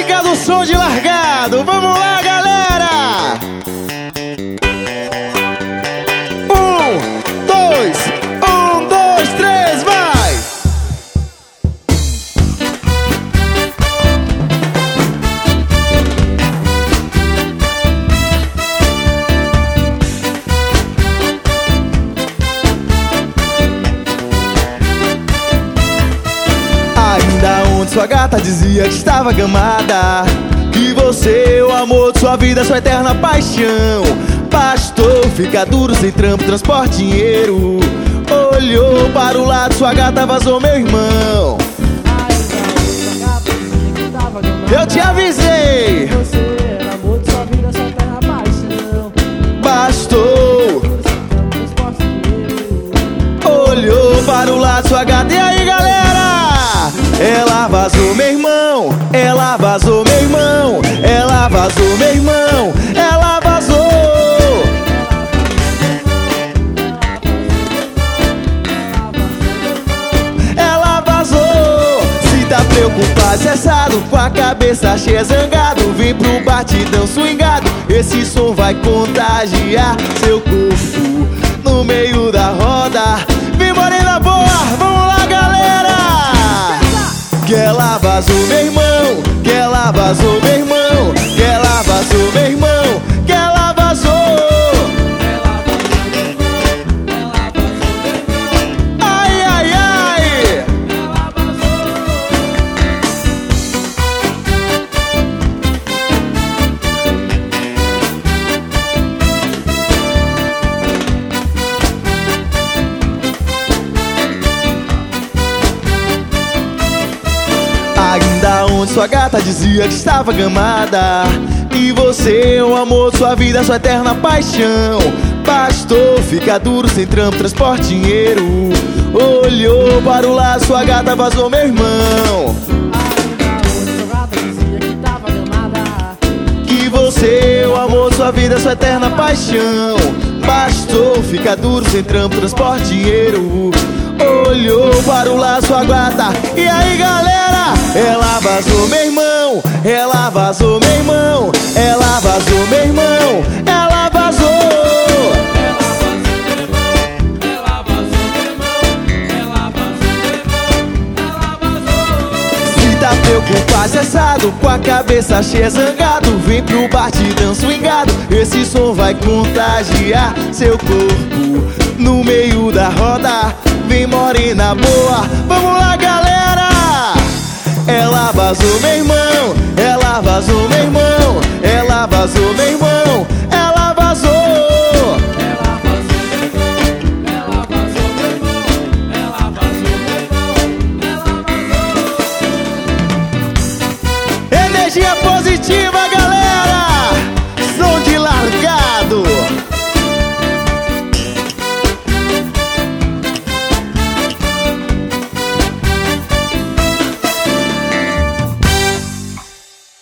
música do som de largado. Vamos lá, galera! 1, 2, 1, 2, 3, vai! Ainda onde sua gata dizia que estava gamada, que você é o amor de sua vida, sua eterna paixão. Pastor, fica duro sem trampo, transporte, dinheiro. Olhou para o lado, sua gata vazou, meu irmão. Eu te avisei. Você era o amor de sua vida, sua eterna paixão. Pastor, olhou para o lado, sua gata. E aí, galera? Ela vazou, meu irmão. Ela vazou, meu irmão. Ela vazou, meu irmão. Ela vazou. Ela vazou. Se tá preocupado, cessado, com a cabeça cheia, zangado, vem pro batidão swingado. Esse som vai contagiar seu corpo no meio da roda. Vem morena boa, vamos lá, galera! Que ela vazou, meu irmão. Que ela vazou, meu irmão. Que ela vazou, meu irmão. Que ela vazou. Ai, ai, ai. Ainda onde sua gata dizia que estava gamada, e você é o amor de sua vida, sua eterna paixão. Pastor, fica duro sem trampo, transporte, dinheiro. Olhou para o lado, sua gata vazou, meu irmão. Ainda hoje sua gata dizia que tava gamada, Que você é o amor de sua vida, sua eterna paixão. Pastor, fica duro sem trampo, transporte, dinheiro. Olhou para o lado, sua gata. E aí, galera? Ela vazou, meu irmão. Ela vazou, meu irmão. Ela vazou, meu irmão. Ela vazou. Se tá preocupado, cessado, com a cabeça cheia, zangado, vem pro batidão swingado. Esse som vai contagiar seu corpo no meio da roda. Vem morena boa, vamos lá, galera! Ela vazou, meu irmão. Ela vazou, meu irmão. Ela vazou, meu irmão.